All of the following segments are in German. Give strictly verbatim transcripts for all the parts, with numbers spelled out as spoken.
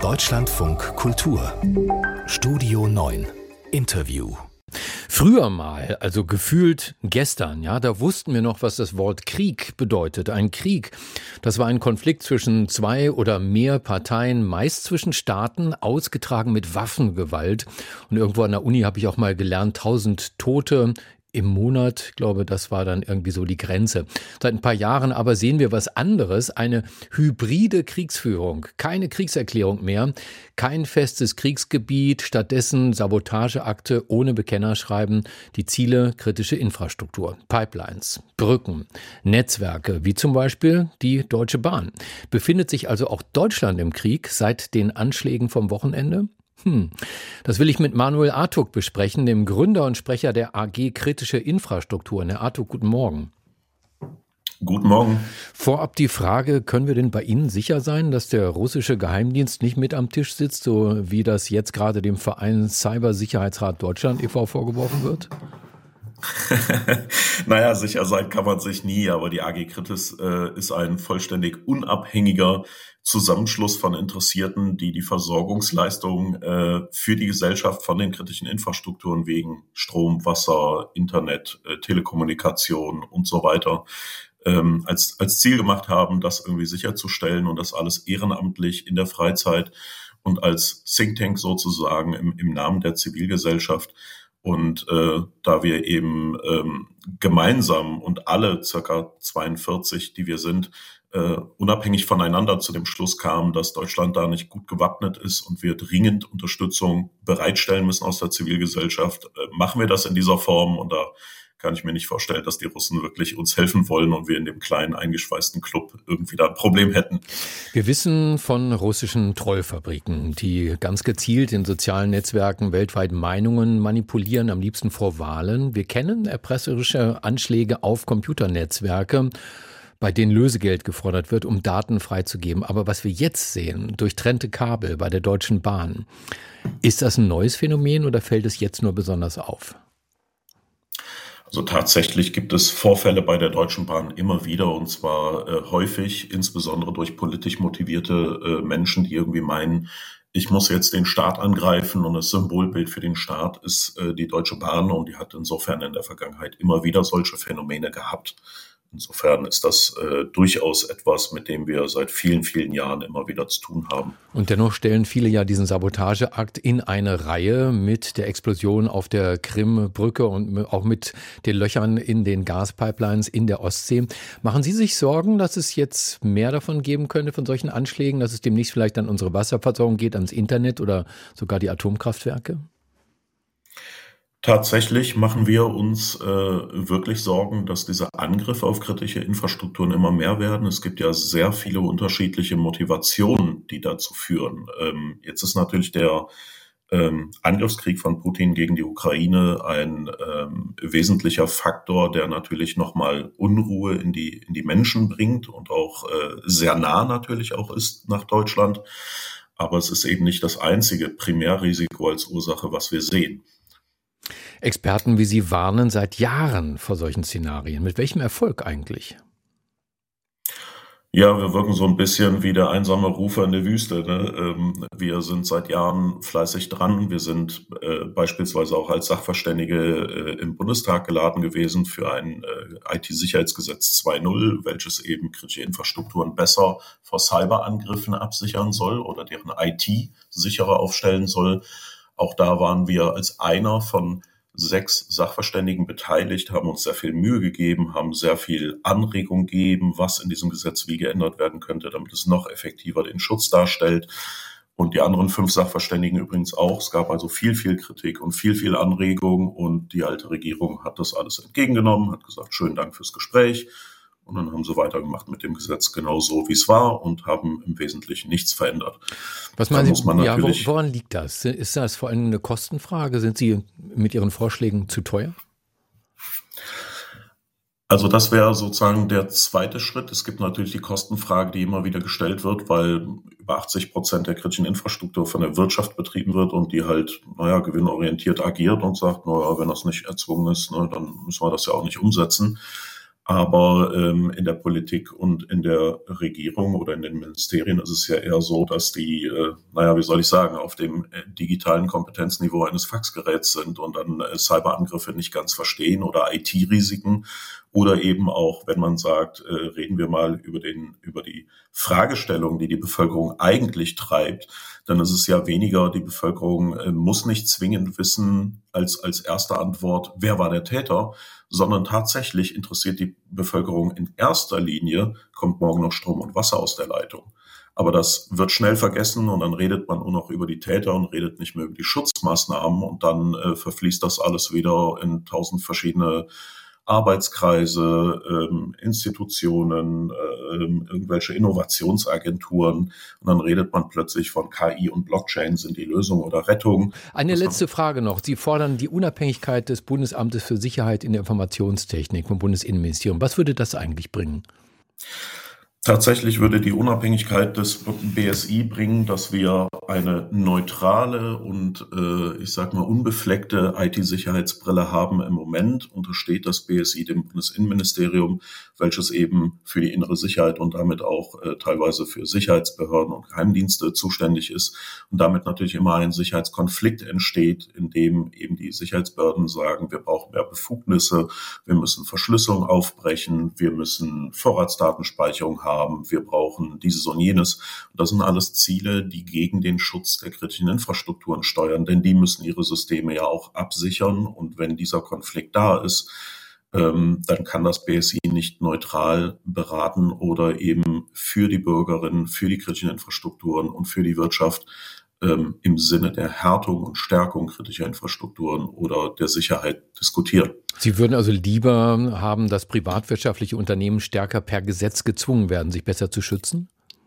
Deutschlandfunk Kultur Studio neun Interview. Früher mal, also gefühlt gestern, ja, da wussten wir noch, was das Wort Krieg bedeutet. Ein Krieg, das war ein Konflikt zwischen zwei oder mehr Parteien, meist zwischen Staaten, ausgetragen mit Waffengewalt. Und irgendwo an der Uni habe ich auch mal gelernt, tausend Tote im Monat, ich glaube, das war dann irgendwie so die Grenze. Seit ein paar Jahren aber sehen wir was anderes, eine hybride Kriegsführung, keine Kriegserklärung mehr, kein festes Kriegsgebiet, stattdessen Sabotageakte ohne Bekennerschreiben, die Ziele kritische Infrastruktur, Pipelines, Brücken, Netzwerke, wie zum Beispiel die Deutsche Bahn. Befindet sich also auch Deutschland im Krieg seit den Anschlägen vom Wochenende? Hm. Das will ich mit Manuel Artuk besprechen, dem Gründer und Sprecher der A G Kritische Infrastruktur. Herr Artuk, guten Morgen. Guten Morgen. Vorab die Frage, können wir denn bei Ihnen sicher sein, dass der russische Geheimdienst nicht mit am Tisch sitzt, so wie das jetzt gerade dem Verein Cybersicherheitsrat Deutschland e V vorgeworfen wird? Naja, sicher sein kann man sich nie, aber die A G Kritis äh, ist ein vollständig unabhängiger Zusammenschluss von Interessierten, die die Versorgungsleistungen äh, für die Gesellschaft von den kritischen Infrastrukturen wegen Strom, Wasser, Internet, äh, Telekommunikation und so weiter ähm, als, als Ziel gemacht haben, das irgendwie sicherzustellen und das alles ehrenamtlich in der Freizeit und als Think Tank sozusagen im, im Namen der Zivilgesellschaft. Und äh, da wir eben ähm, gemeinsam und alle circa zweiundvierzig, die wir sind, äh, unabhängig voneinander zu dem Schluss kamen, dass Deutschland da nicht gut gewappnet ist und wir dringend Unterstützung bereitstellen müssen aus der Zivilgesellschaft, äh, machen wir das in dieser Form. Und da kann ich mir nicht vorstellen, dass die Russen wirklich uns helfen wollen und wir in dem kleinen eingeschweißten Club irgendwie da ein Problem hätten. Wir wissen von russischen Trollfabriken, die ganz gezielt in sozialen Netzwerken weltweit Meinungen manipulieren, am liebsten vor Wahlen. Wir kennen erpresserische Anschläge auf Computernetzwerke, bei denen Lösegeld gefordert wird, um Daten freizugeben. Aber was wir jetzt sehen, durchtrennte Kabel bei der Deutschen Bahn, ist das ein neues Phänomen oder fällt es jetzt nur besonders auf? Also tatsächlich gibt es Vorfälle bei der Deutschen Bahn immer wieder und zwar äh, häufig, insbesondere durch politisch motivierte äh, Menschen, die irgendwie meinen, ich muss jetzt den Staat angreifen und das Symbolbild für den Staat ist äh, die Deutsche Bahn und die hat insofern in der Vergangenheit immer wieder solche Phänomene gehabt. Insofern ist das äh, durchaus etwas, mit dem wir seit vielen, vielen Jahren immer wieder zu tun haben. Und dennoch stellen viele ja diesen Sabotageakt in eine Reihe mit der Explosion auf der Krim-Brücke und auch mit den Löchern in den Gaspipelines in der Ostsee. Machen Sie sich Sorgen, dass es jetzt mehr davon geben könnte, von solchen Anschlägen, dass es demnächst vielleicht an unsere Wasserversorgung geht, ans Internet oder sogar die Atomkraftwerke? Tatsächlich machen wir uns äh, wirklich Sorgen, dass diese Angriffe auf kritische Infrastrukturen immer mehr werden. Es gibt ja sehr viele unterschiedliche Motivationen, die dazu führen. Ähm, jetzt ist natürlich der ähm, Angriffskrieg von Putin gegen die Ukraine ein ähm, wesentlicher Faktor, der natürlich nochmal Unruhe in die, in die Menschen bringt und auch äh, sehr nah natürlich auch ist nach Deutschland. Aber es ist eben nicht das einzige Primärrisiko als Ursache, was wir sehen. Experten wie Sie warnen seit Jahren vor solchen Szenarien. Mit welchem Erfolg eigentlich? Ja, wir wirken so ein bisschen wie der einsame Rufer in der Wüste. Ne? Wir sind seit Jahren fleißig dran. Wir sind äh, beispielsweise auch als Sachverständige äh, im Bundestag geladen gewesen für ein äh, I T-Sicherheitsgesetz zwei Punkt null, welches eben kritische Infrastrukturen besser vor Cyberangriffen absichern soll oder deren I T sicherer aufstellen soll. Auch da waren wir als einer von sechs Sachverständigen beteiligt, haben uns sehr viel Mühe gegeben, haben sehr viel Anregung gegeben, was in diesem Gesetz wie geändert werden könnte, damit es noch effektiver den Schutz darstellt. Und die anderen fünf Sachverständigen übrigens auch. Es gab also viel, viel Kritik und viel, viel Anregung. Und die alte Regierung hat das alles entgegengenommen, hat gesagt, schönen Dank fürs Gespräch. Und dann haben sie weitergemacht mit dem Gesetz genau so, wie es war und haben im Wesentlichen nichts verändert. Was meinen Sie, ja, woran liegt das? Ist das vor allem eine Kostenfrage? Sind Sie mit Ihren Vorschlägen zu teuer? Also das wäre sozusagen der zweite Schritt. Es gibt natürlich die Kostenfrage, die immer wieder gestellt wird, weil über achtzig Prozent der kritischen Infrastruktur von der Wirtschaft betrieben wird und die halt, naja, gewinnorientiert agiert und sagt, naja, wenn das nicht erzwungen ist, ne, dann müssen wir das ja auch nicht umsetzen. Aber ähm, in der Politik und in der Regierung oder in den Ministerien ist es ja eher so, dass die, äh, naja, wie soll ich sagen, auf dem äh, digitalen Kompetenzniveau eines Faxgeräts sind und dann äh, Cyberangriffe nicht ganz verstehen oder I T-Risiken oder eben auch, wenn man sagt, äh, reden wir mal über den über die Fragestellung, die die Bevölkerung eigentlich treibt, dann ist es ja weniger, die Bevölkerung äh, muss nicht zwingend wissen als als erste Antwort, wer war der Täter, sondern tatsächlich interessiert die Bevölkerung in erster Linie, kommt morgen noch Strom und Wasser aus der Leitung. Aber das wird schnell vergessen und dann redet man nur noch über die Täter und redet nicht mehr über die Schutzmaßnahmen und dann äh, verfließt das alles wieder in tausend verschiedene Arbeitskreise, ähm, Institutionen, ähm, irgendwelche Innovationsagenturen und dann redet man plötzlich von K I und Blockchain sind die Lösung oder Rettung. Eine letzte Frage noch. Sie fordern die Unabhängigkeit des Bundesamtes für Sicherheit in der Informationstechnik vom Bundesinnenministerium. Was würde das eigentlich bringen? Tatsächlich würde die Unabhängigkeit des B S I bringen, dass wir eine neutrale und äh, ich sag mal unbefleckte I T-Sicherheitsbrille haben. Im Moment untersteht das B S I dem Bundesinnenministerium, welches eben für die innere Sicherheit und damit auch äh, teilweise für Sicherheitsbehörden und Geheimdienste zuständig ist und damit natürlich immer ein Sicherheitskonflikt entsteht, in dem eben die Sicherheitsbehörden sagen, wir brauchen mehr Befugnisse, wir müssen Verschlüsselung aufbrechen, wir müssen Vorratsdatenspeicherung haben. Haben. Wir brauchen dieses und jenes. Und das sind alles Ziele, die gegen den Schutz der kritischen Infrastrukturen steuern, denn die müssen ihre Systeme ja auch absichern. Und wenn dieser Konflikt da ist, ähm, dann kann das B S I nicht neutral beraten oder eben für die Bürgerinnen, für die kritischen Infrastrukturen und für die Wirtschaft ähm, im Sinne der Härtung und Stärkung kritischer Infrastrukturen oder der Sicherheit diskutieren. Sie würden also lieber haben, dass privatwirtschaftliche Unternehmen stärker per Gesetz gezwungen werden, sich besser zu schützen?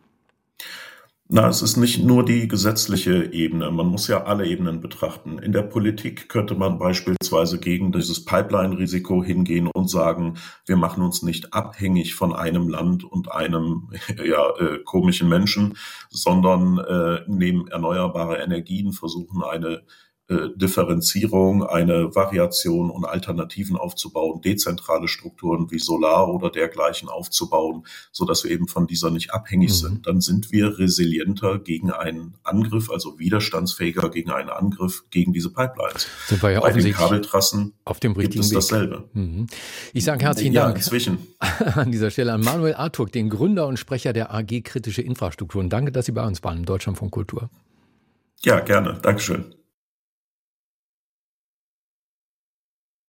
Na, es ist nicht nur die gesetzliche Ebene. Man muss ja alle Ebenen betrachten. In der Politik könnte man beispielsweise gegen dieses Pipeline-Risiko hingehen und sagen, wir machen uns nicht abhängig von einem Land und einem ja, äh, komischen Menschen, sondern äh, nehmen erneuerbare Energien, versuchen eine äh, Differenzierung, eine Variation und Alternativen aufzubauen, dezentrale Strukturen wie Solar oder dergleichen aufzubauen, so dass wir eben von dieser nicht abhängig mhm. sind. Dann sind wir resilienter gegen einen Angriff, also widerstandsfähiger gegen einen Angriff gegen diese Pipelines. Sind wir ja Bei den Kabeltrassen auf dem gibt es dasselbe. Mhm. Ich sage herzlichen ja, Dank inzwischen. an dieser Stelle an Manuel Artuk, den Gründer und Sprecher der A G Kritische Infrastrukturen. Danke, dass Sie bei uns waren im Deutschlandfunk Kultur. Ja, gerne. Dankeschön.